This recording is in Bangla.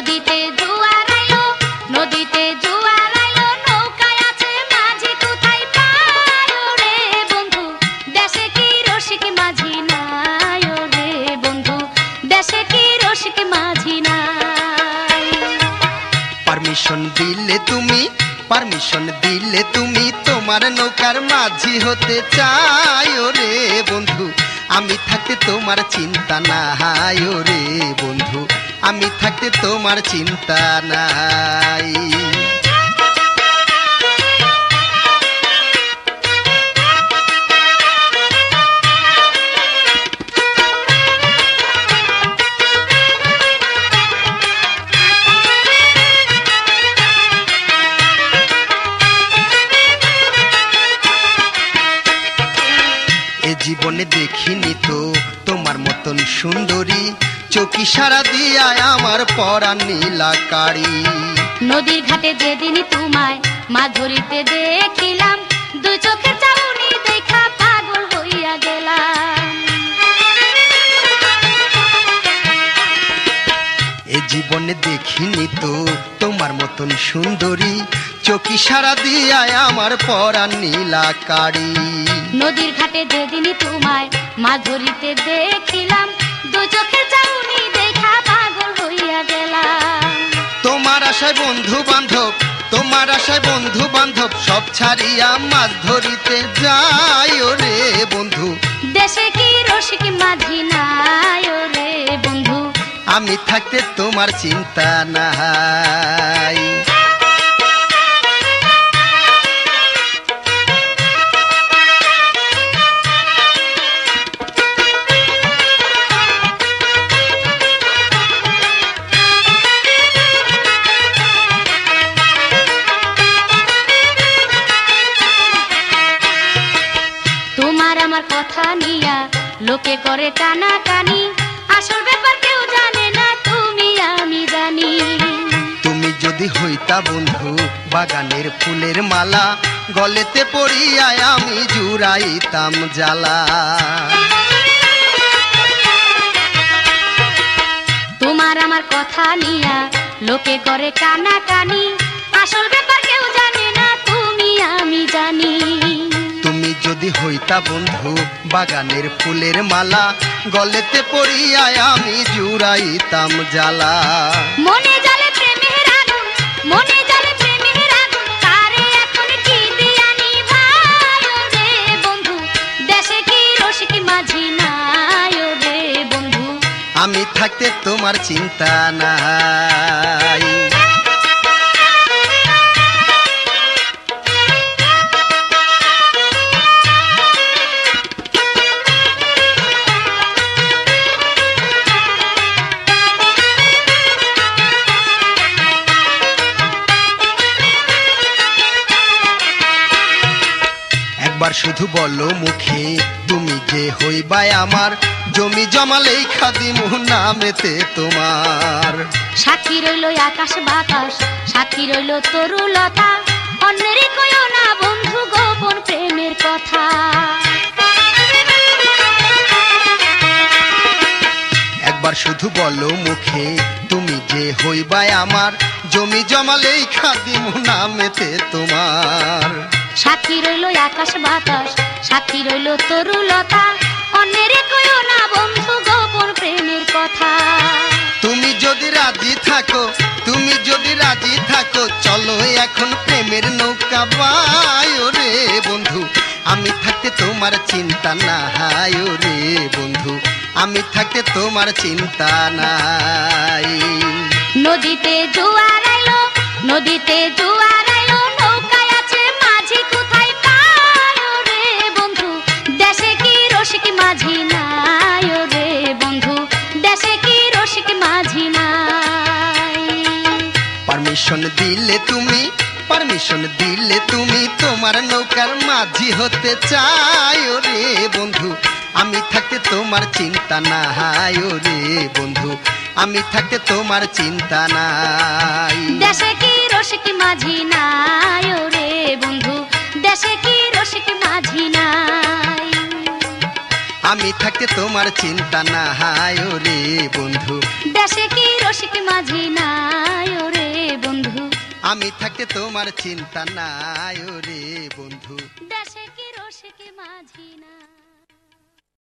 নদীতে জোয়ার আইলো, নদীতে জোয়ার আইলো, নৌকায় আছে মাঝি কোথায় পায় রে বন্ধু, দেশে কি রসিক মাঝি নাই রে বন্ধু, দেশে কি রসিক মাঝি নাই। পারমিশন দিলে তুমি, পারমিশন দিলে তুমি তোমার নৌকার মাঝি হতে চাই রে বন্ধু, আমি থাকতে তোমার চিন্তা নাই রে বন্ধু, আমি থাকতে তোমার চিন্তা নাই। জীবনে দেখিনি তো তোমার মতন সুন্দরী, চোখি সারা দিয়া আমার পরাণ নীলা কাড়ি। নদীর ঘাটে যেদিন তোমায় মাছ ধরিতে দেখিলাম, দুই চোখে চাউনি দেখা পাগল হইয়া গেলাম। এ জীবনে দেখিনি তো তোমার মতন সুন্দরী, চোখি সারা দিয়া আমার পরাণ নীলা কাড়ি। নদীর ঘাটে যেদিন তোমায় মাছ ধরিতে দেখিলাম, দুই চোখে চাউনি দেখা পাগল হইয়া গেলাম। তোমার আশায় বন্ধু বান্ধব, তোমার আশায় বন্ধু বান্ধব সব ছাড়িয়া মাছ ধরিতে যাই রে বন্ধু, দেশে কি রসিক মাঝি নাই রে বন্ধু, আমি থাকতে তোমার চিন্তা নাই। আমার কথা নিয়া লোকে করে কানা কানি, আসল ব্যাপার কেউ জানে না, তুমি আমি জানি। তুমি যদি হইতা বন্ধু বাগানের ফুলের মালা, গলেতে পড়িয়া আমি জুড়াইতাম জ্বালা। তোমার আমার কথা নিয়া লোকে করে কানা কানি, আসল ব্যাপার কেউ জানে না, তুমি আমি জানি। যদি হইতা বন্ধু বাগানের ফুলের মালা, গলেতে পড়িয়া আমি জুড়াইতাম জ্বালা। মনে জ্বলে প্রেমের আগুন, মনে জ্বলে প্রেমের আগুন, তারে এখন কি দিয়া নিভাই রে বন্ধু, দেশে কি রসিক মাঝি নাই রে বন্ধু, আমি থাকতে তোমার চিন্তা নাই। একবার শুধু বলো মুখে তুমি যে হইবাই আমার, জমি জমা লেখা দিমু নামেতে তোমার। সাক্ষী রইল আকাশ বাতাস, সাক্ষী রইল তরুলতা, অন্যেরই কইও না বন্ধু গোপন প্রেমের কথা। একবার শুধু বলো মুখে তুমি যে হইবাই আমার, জমি জমা লেখা দিমু নামেতে তোমার। সাক্ষী রইল আকাশ বাতাস, সাক্ষী রইল তরুলতা, অন্যের কইও না বন্ধু গোপন প্রেমের কথা। তুমি যদি রাজি থাকো, তুমি যদি রাজি থাকো, চলো এখন প্রেমের নৌকা বাই রে বন্ধু, আমি থাকতে তোমার চিন্তা নাই রে বন্ধু, আমি থাকতে তোমার চিন্তা নাই। নদীতে জোয়ার আইলো, নদীতে জোয়ার আইলো, নৌকায় আছে মাঝি কোথায় পায় রে বন্ধু, দেশে কি রসিক মাঝি নাই রে বন্ধু, দেশে কি রসিক মাঝি নাই। পারমিশন দিলে তুমি, পারমিশন দিলে তুমি তোমার নৌকার মাঝি হতে চাই রে বন্ধু, আমি থাকতে তোমার চিন্তা নাই রে বন্ধু, আমি থাকতে তোমার চিন্তা নাই। দেশে কি রসিক মাঝি নাই রে বন্ধু, দেশে কি রসিক মাঝি নাই। আমি থাকতে তোমার চিন্তা নাই রে বন্ধু। দেশে কি রসিক মাঝি নাই রে বন্ধু, আমি থাকতে তোমার চিন্তা নাই রে বন্ধু। দেশে কি রসিক মাঝি নাই।